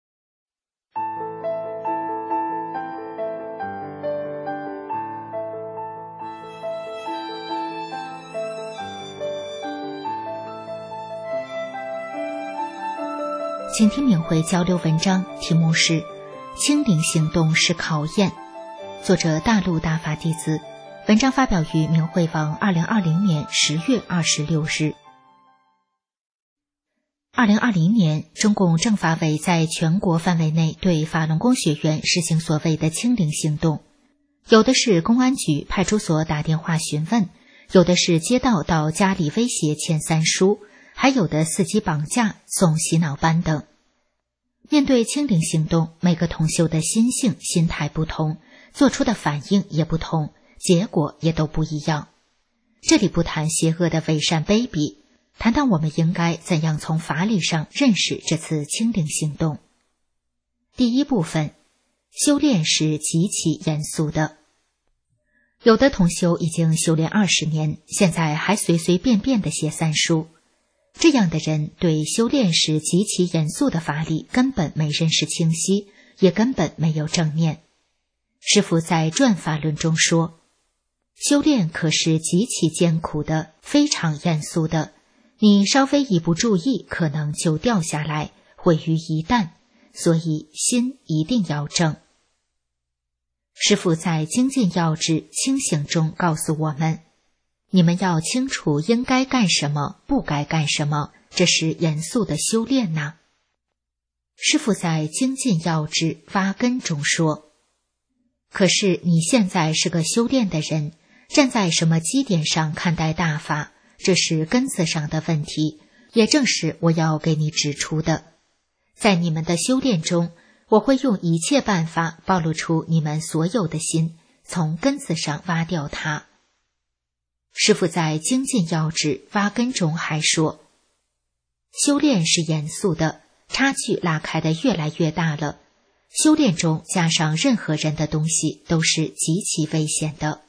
请听明慧交流文章，题目是《清零行动是考验》，作者大陆大法弟子， 文章发表于明慧网二零二零年十月二十六日。二零二零年，中共政法委在全国范围内对法轮功学员实行所谓的清零行动，有的是公安局派出所打电话询问，有的是街道到家里威胁签三书，还有的伺机绑架送洗脑班等。面对清零行动，每个同修的心性心态不同，做出的反应也不同，结果也都不一样。这里不谈邪恶的伪善卑鄙，谈到我们应该怎样从法理上认识这次清零行动。第一部分，修炼是极其严肃的。有的同修已经修炼二十年，现在还随随便便地写三书，这样的人对修炼是极其严肃的法理根本没认识清晰，也根本没有正念。师父在转法论中说，修炼可是极其艰苦的，非常严肃的，你稍微一不注意，可能就掉下来，毁于一旦，所以心一定要正。师父在精进要旨清醒中告诉我们，你们要清楚应该干什么，不该干什么，这是严肃的修炼呐。师父在精进要旨挖根中说，可是你现在是个修炼的人，站在什么基点上看待大法，这是根子上的问题，也正是我要给你指出的。在你们的修炼中，我会用一切办法暴露出你们所有的心，从根子上挖掉它。师父在精进要旨挖根中还说，修炼是严肃的，差距拉开的越来越大了，修炼中加上任何人的东西都是极其危险的。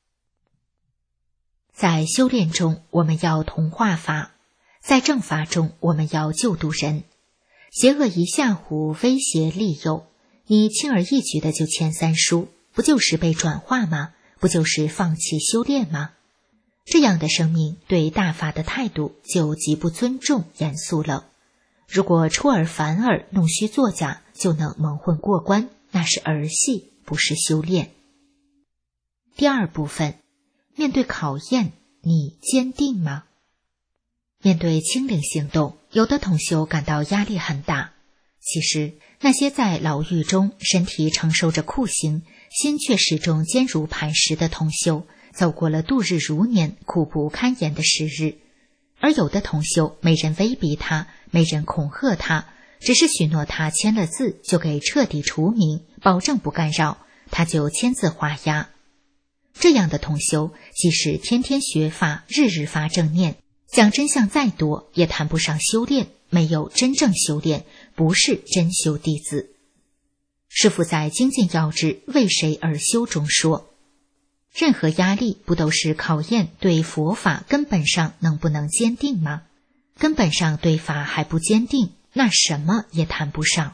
在修炼中，我们要同化法；在正法中，我们要救度人。邪恶一吓唬、威胁、利诱，你轻而易举的就签三书，不就是被转化吗？不就是放弃修炼吗？这样的生命对大法的态度就极不尊重、严肃了。如果出尔反尔、弄虚作假就能蒙混过关，那是儿戏，不是修炼。第二部分，面对考验，你坚定吗？面对清零行动，有的同修感到压力很大。其实，那些在牢狱中身体承受着酷刑，心却始终坚如磐石的同修，走过了度日如年、苦不堪言的时日。而有的同修，没人威逼他，没人恐吓他，只是许诺他签了字就给彻底除名，保证不干扰，他就签字画押。这样的同修，即使天天学法，日日发正念，讲真相再多，也谈不上修炼，没有真正修炼，不是真修弟子。师父在精进要旨为谁而修中说，任何压力不都是考验对佛法根本上能不能坚定吗？根本上对法还不坚定，那什么也谈不上。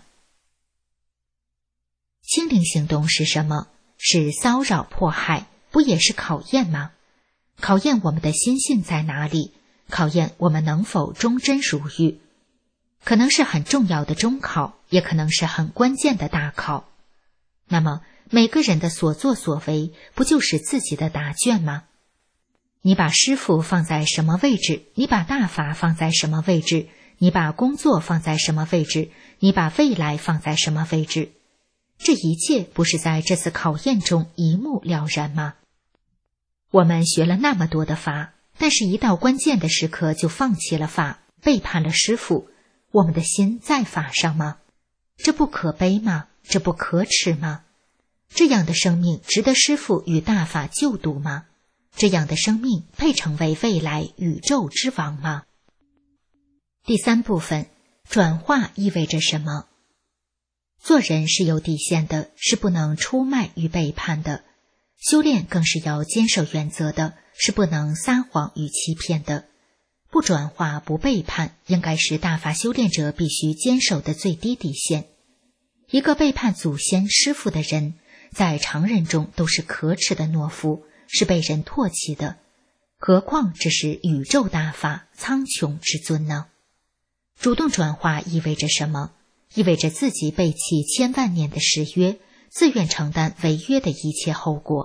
清零行动是什么？是骚扰迫害，不也是考验吗？考验我们的心性在哪里，考验我们能否忠贞如玉。可能是很重要的中考，也可能是很关键的大考。那么每个人的所作所为，不就是自己的答卷吗？你把师父放在什么位置，你把大法放在什么位置，你把工作放在什么位置，你把未来放在什么位置，这一切不是在这次考验中一目了然吗？我们学了那么多的法，但是一到关键的时刻就放弃了法，背叛了师父，我们的心在法上吗？这不可悲吗？这不可耻吗？这样的生命值得师父与大法救度吗？这样的生命配成为未来宇宙之王吗？第三部分，转化意味着什么？做人是有底线的，是不能出卖与背叛的。修炼更是要坚守原则的，是不能撒谎与欺骗的。不转化、不背叛，应该是大法修炼者必须坚守的最低底线。一个背叛祖先师父的人，在常人中都是可耻的懦夫，是被人唾弃的，何况这是宇宙大法、苍穹之尊呢？主动转化意味着什么？意味着自己背弃千万年的誓约，自愿承担违约的一切后果，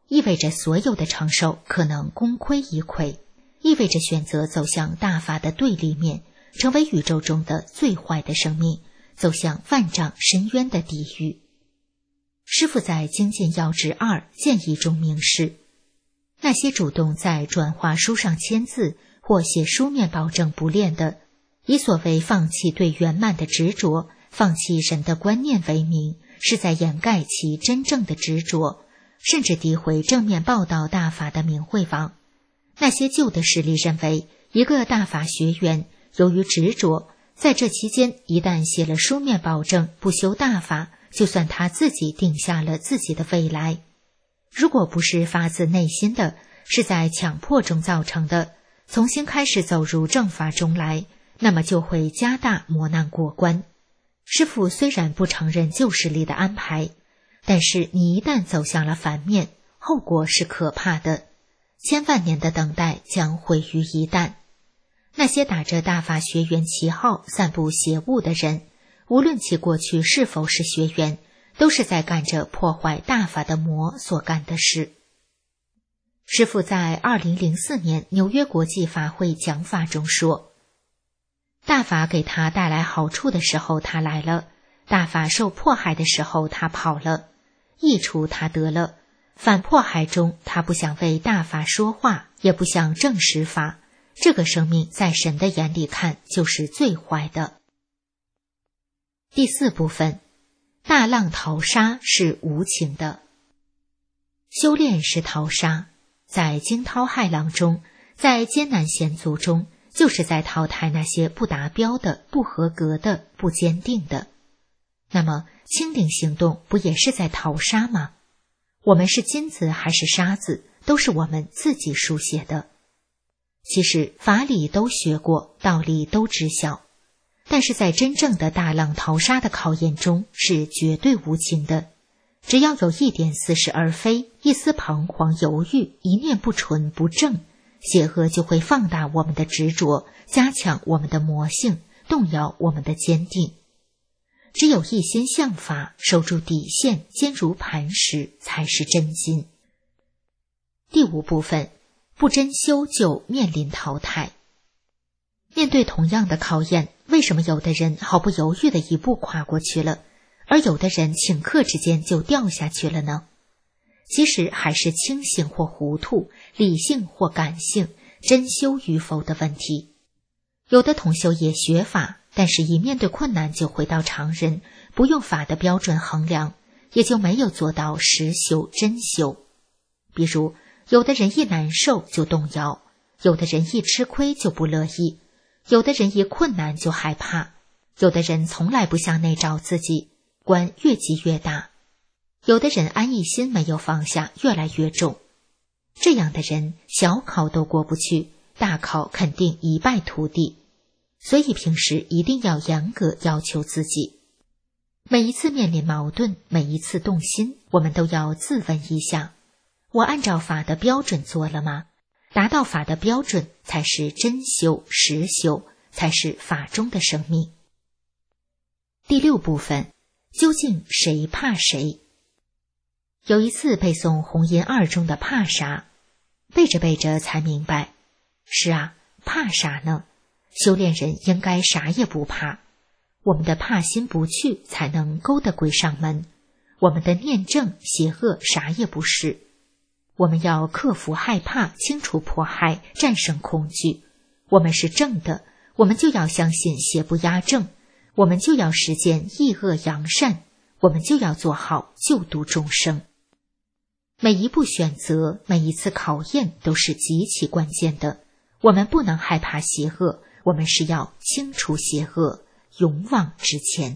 意味着所有的承受可能功亏一篑，意味着选择走向大法的对立面，成为宇宙中的最坏的生命，走向万丈深渊的地狱。师父在《精进要旨二》建议中明示，那些主动在转化书上签字或写书面保证不练的，以所谓放弃对圆满的执着，放弃神的观念为名，是在掩盖其真正的执着，甚至诋毁正面报道大法的明慧王。那些旧的势力认为，一个大法学员由于执着，在这期间一旦写了书面保证不修大法，就算他自己定下了自己的未来。如果不是发自内心的，是在强迫中造成的，重新开始走入正法中来，那么就会加大磨难过关。师父虽然不承认旧势力的安排，但是你一旦走向了反面，后果是可怕的，千万年的等待将毁于一旦。那些打着大法学员旗号散布邪物的人，无论其过去是否是学员，都是在干着破坏大法的魔所干的事。师父在二零零四年纽约国际法会讲法中说，大法给他带来好处的时候他来了，大法受迫害的时候他跑了，益处他得了，反迫害中他不想为大法说话，也不想证实法，这个生命在神的眼里看就是最坏的。第四部分，大浪淘沙是无情的。修炼是淘沙，在惊涛骇浪中，在艰难险阻中，就是在淘汰那些不达标的、不合格的、不坚定的。那么清零行动不也是在淘沙吗？我们是金子还是沙子，都是我们自己书写的。其实法理都学过，道理都知晓，但是在真正的大浪淘沙的考验中是绝对无情的。只要有一点似是而非，一丝彷徨犹豫，一念不纯不正，邪恶就会放大我们的执着，加强我们的魔性，动摇我们的坚定。只有一心向法，守住底线，坚如磐石，才是真金。第五部分，不真修就面临淘汰。面对同样的考验，为什么有的人毫不犹豫的一步跨过去了，而有的人顷刻之间就掉下去了呢？其实还是清醒或糊涂，理性或感性，真修与否的问题。有的同修也学法，但是一面对困难就回到常人，不用法的标准衡量，也就没有做到实修真修。比如有的人一难受就动摇，有的人一吃亏就不乐意，有的人一困难就害怕，有的人从来不向内找自己，关越积越大，有的人安逸心没有放下，越来越重。这样的人小考都过不去，大考肯定一败涂地。所以平时一定要严格要求自己。每一次面临矛盾，每一次动心，我们都要自问一下，我按照法的标准做了吗？达到法的标准才是真修实修，才是法中的生命。第六部分，究竟谁怕谁？有一次背诵红音二中的怕啥，背着背着才明白，是啊，怕啥呢？修炼人应该啥也不怕，我们的怕心不去，才能勾得鬼上门。我们的念正邪恶啥也不是。我们要克服害怕，清除迫害，战胜恐惧。我们是正的，我们就要相信邪不压正，我们就要实践抑恶扬善，我们就要做好救度众生。每一步选择，每一次考验都是极其关键的。我们不能害怕邪恶，我们是要清除邪恶，勇往直前。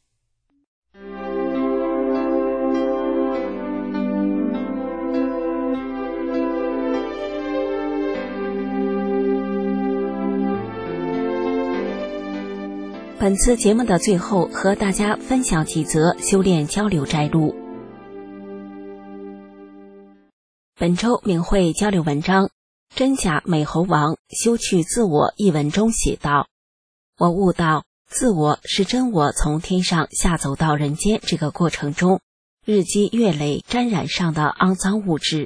本次节目的最后，和大家分享几则修炼交流摘录。本周明慧交流文章，真假美猴王修去自我一文中写道：我悟到自我是真我从天上下走到人间这个过程中日积月累沾染上的肮脏物质，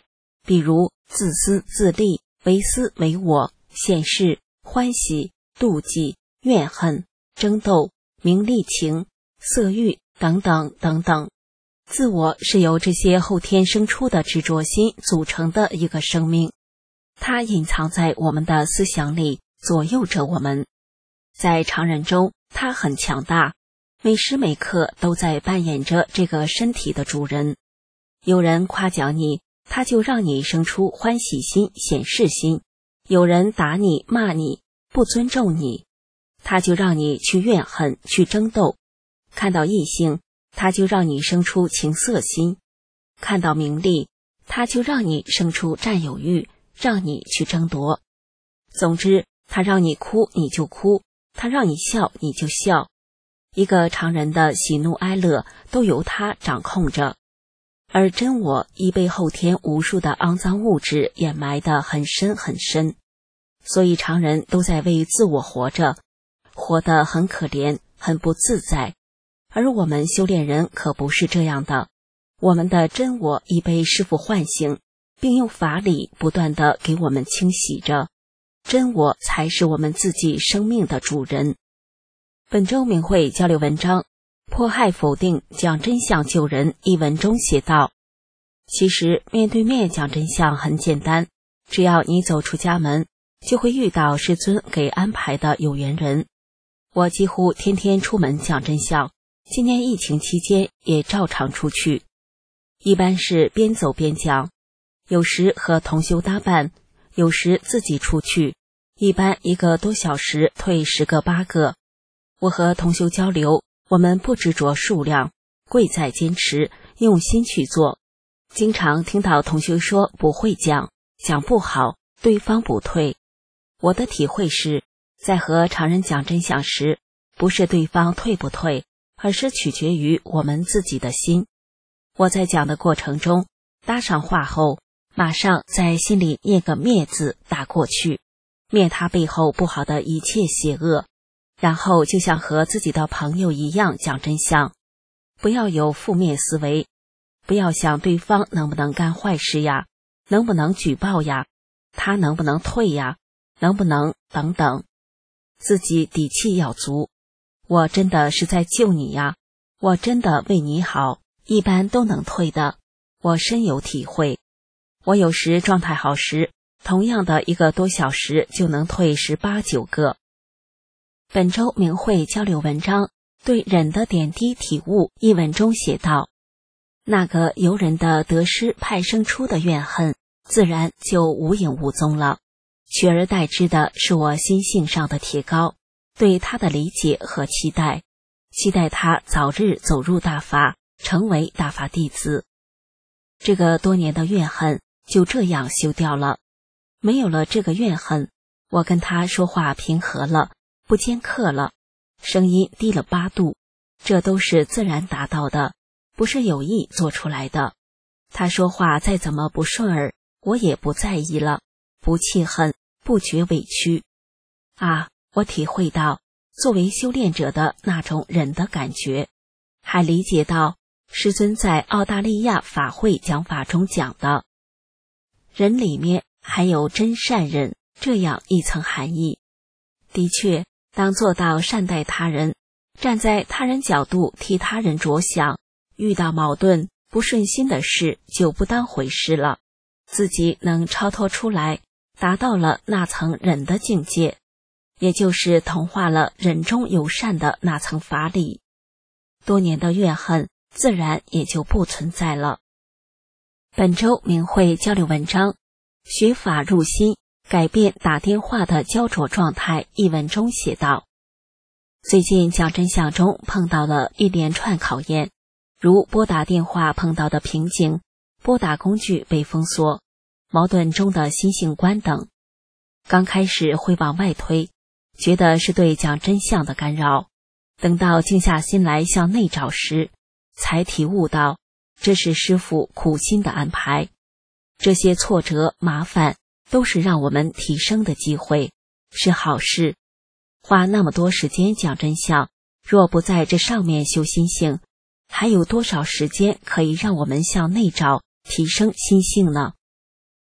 比如自私自利、为私为我、显示、欢喜、妒忌、怨恨、争斗、名利情、色欲等等等等。自我是由这些后天生出的执着心组成的一个生命，它隐藏在我们的思想里，左右着我们。在常人中，它很强大，每时每刻都在扮演着这个身体的主人。有人夸奖你，它就让你生出欢喜心、显示心；有人打你、骂你、不尊重你，它就让你去怨恨、去争斗；看到异性，它就让你生出情色心；看到名利，它就让你生出占有欲，让你去争夺。总之，它让你哭你就哭，它让你笑你就笑。一个常人的喜怒哀乐都由它掌控着，而真我已被后天无数的肮脏物质掩埋得很深很深，所以常人都在为自我活着，活得很可怜，很不自在。而我们修炼人可不是这样的，我们的真我已被师父唤醒，并用法理不断地给我们清洗着，真我才是我们自己生命的主人。本周明慧交流文章《迫害否定讲真相救人》一文中写道，其实面对面讲真相很简单，只要你走出家门，就会遇到师尊给安排的有缘人。我几乎天天出门讲真相，今年疫情期间也照常出去，一般是边走边讲，有时和同修搭伴，有时自己出去，一般一个多小时退十个八个。我和同修交流，我们不执着数量，贵在坚持，用心去做。经常听到同修说不会讲，讲不好，对方不退。我的体会是，在和常人讲真相时，不是对方退不退，而是取决于我们自己的心。我在讲的过程中，搭上话后，马上在心里念个灭字打过去，灭他背后不好的一切邪恶，然后就像和自己的朋友一样讲真相。不要有负面思维，不要想对方能不能干坏事呀，能不能举报呀，他能不能退呀，能不能等等。自己底气要足，我真的是在救你呀，我真的为你好，一般都能退的，我深有体会。我有时状态好时，同样的一个多小时就能退十八九个。本周明慧交流文章对忍的点滴体悟一文中写道，那个由人的得失派生出的怨恨，自然就无影无踪了，取而代之的是我心性上的提高，对他的理解和期待，期待他早日走入大法，成为大法弟子。这个多年的怨恨就这样修掉了，没有了这个怨恨，我跟他说话平和了，不尖刻了，声音低了八度，这都是自然达到的，不是有意做出来的。他说话再怎么不顺耳，我也不在意了，不气恨，不觉委屈。啊，我体会到作为修炼者的那种忍的感觉，还理解到师尊在澳大利亚法会讲法中讲的忍里面还有真善忍这样一层含义。的确，当做到善待他人，站在他人角度替他人着想，遇到矛盾不顺心的事就不当回事了，自己能超脱出来，达到了那层忍的境界，也就是同化了忍中有善的那层法理，多年的怨恨自然也就不存在了。本周明慧交流文章学法入心，改变打电话的焦灼状态一文中写道，最近讲真相中碰到了一连串考验，如拨打电话碰到的瓶颈，拨打工具被封锁，矛盾中的心性观等。刚开始会往外推，觉得是对讲真相的干扰，等到静下心来向内找时，才体悟到这是师父苦心的安排。这些挫折麻烦都是让我们提升的机会，是好事。花那么多时间讲真相，若不在这上面修心性，还有多少时间可以让我们向内找提升心性呢？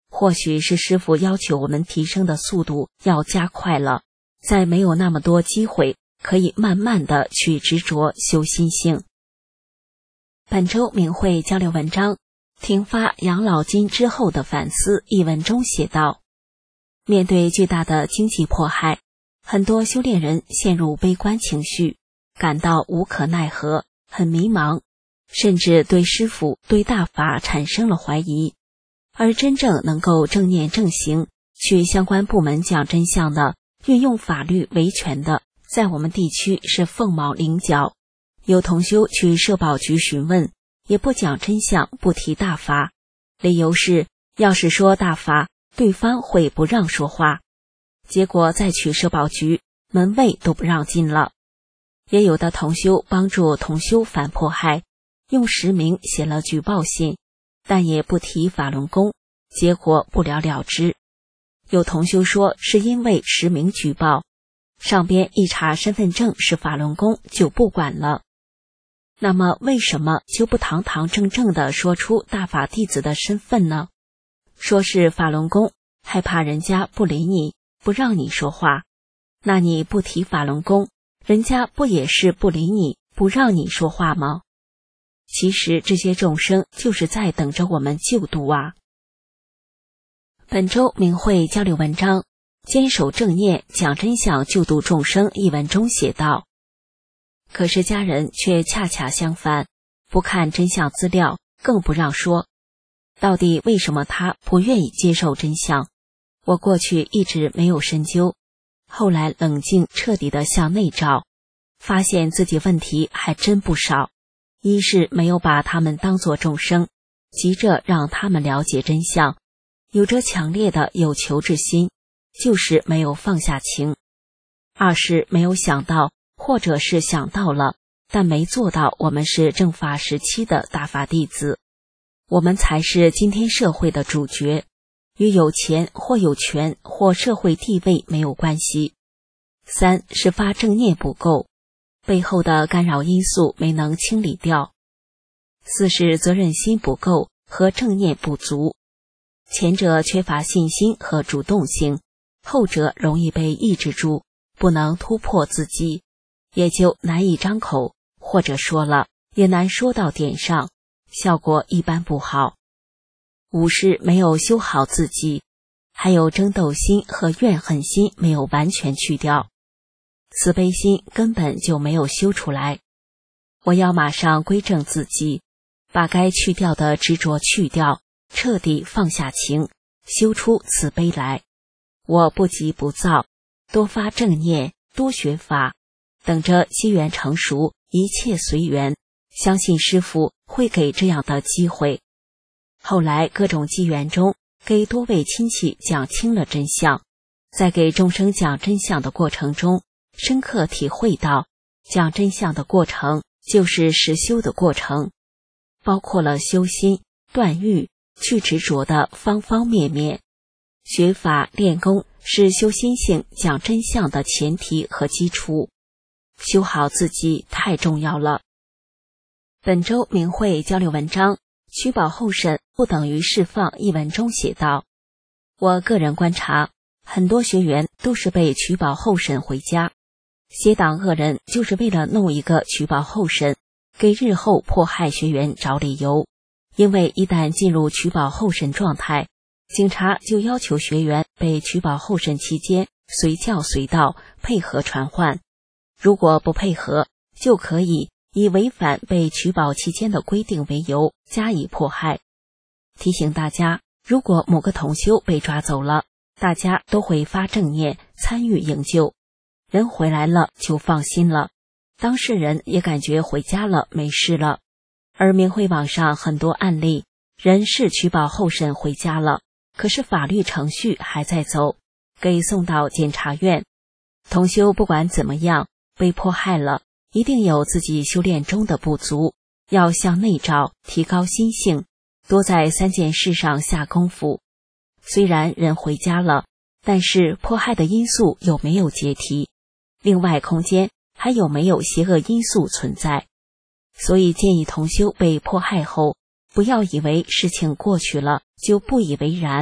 或许是师父要求我们提升的速度要加快了，再没有那么多机会可以慢慢的去执着修心性。本周明慧交流文章停发养老金之后的反思一文中写道，面对巨大的经济迫害，很多修炼人陷入悲观情绪，感到无可奈何，很迷茫，甚至对师父对大法产生了怀疑。而真正能够正念正行去相关部门讲真相的，运用法律维权的，在我们地区是凤毛麟角。有同修去社保局询问，也不讲真相，不提大法，理由是要是说大法，对方会不让说话。结果再去社保局，门卫都不让进了。也有的同修帮助同修反迫害，用实名写了举报信，但也不提法轮功，结果不了了之。有同修说是因为实名举报，上边一查身份证是法轮功就不管了。那么为什么就不堂堂正正地说出大法弟子的身份呢？说是法轮功，害怕人家不理你，不让你说话。那你不提法轮功，人家不也是不理你，不让你说话吗？其实这些众生就是在等着我们救度啊。本周明慧交流文章坚守正念讲真相救度众生一文中写道，可是家人却恰恰相反，不看真相资料，更不让说。到底为什么他不愿意接受真相？我过去一直没有深究，后来冷静彻底地向内照，发现自己问题还真不少。一是没有把他们当作众生，急着让他们了解真相，有着强烈的有求之心，就是没有放下情。二是没有想到，或者是想到了，但没做到我们是正法时期的大法弟子，我们才是今天社会的主角，与有钱或有权或社会地位没有关系。三是发正念不够，背后的干扰因素没能清理掉。四是责任心不够和正念不足，前者缺乏信心和主动性，后者容易被抑制住，不能突破自己，也就难以张口，或者说了也难说到点上，效果一般不好。五是没有修好自己，还有争斗心和怨恨心没有完全去掉，慈悲心根本就没有修出来。我要马上归正自己，把该去掉的执着去掉，彻底放下情，修出慈悲来。我不急不躁，多发正念，多学法，等着机缘成熟，一切随缘，相信师父会给这样的机会。后来各种机缘中，给多位亲戚讲清了真相，在给众生讲真相的过程中，深刻体会到讲真相的过程就是实修的过程，包括了修心、断欲、去执着的方方面面。学法练功是修心性讲真相的前提和基础，修好自己太重要了。本周明慧交流文章取保候审不等于释放一文中写道，我个人观察，很多学员都是被取保候审回家，邪党恶人就是为了弄一个取保候审，给日后迫害学员找理由。因为一旦进入取保候审状态，警察就要求学员被取保候审期间随叫随到，配合传唤。如果不配合，就可以以违反被取保期间的规定为由加以迫害。提醒大家，如果某个同修被抓走了，大家都会发正念参与营救，人回来了就放心了，当事人也感觉回家了没事了。而明慧网上很多案例，人是取保候审回家了，可是法律程序还在走，给送到检察院。同修不管怎么样被迫害了，一定有自己修炼中的不足，要向内照，提高心性，多在三件事上下功夫。虽然人回家了，但是迫害的因素有没有解题？另外空间还有没有邪恶因素存在？所以建议同修被迫害后，不要以为事情过去了就不以为然，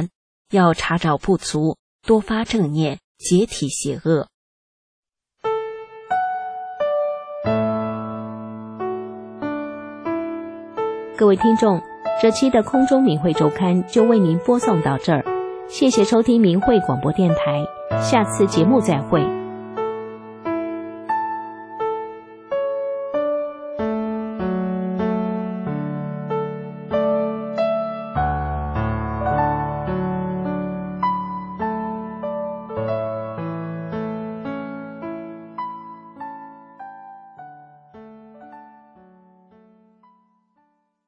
要查找不足，多发正念，解体邪恶。各位听众，这期的空中明慧周刊就为您播送到这儿，谢谢收听明慧广播电台，下次节目再会。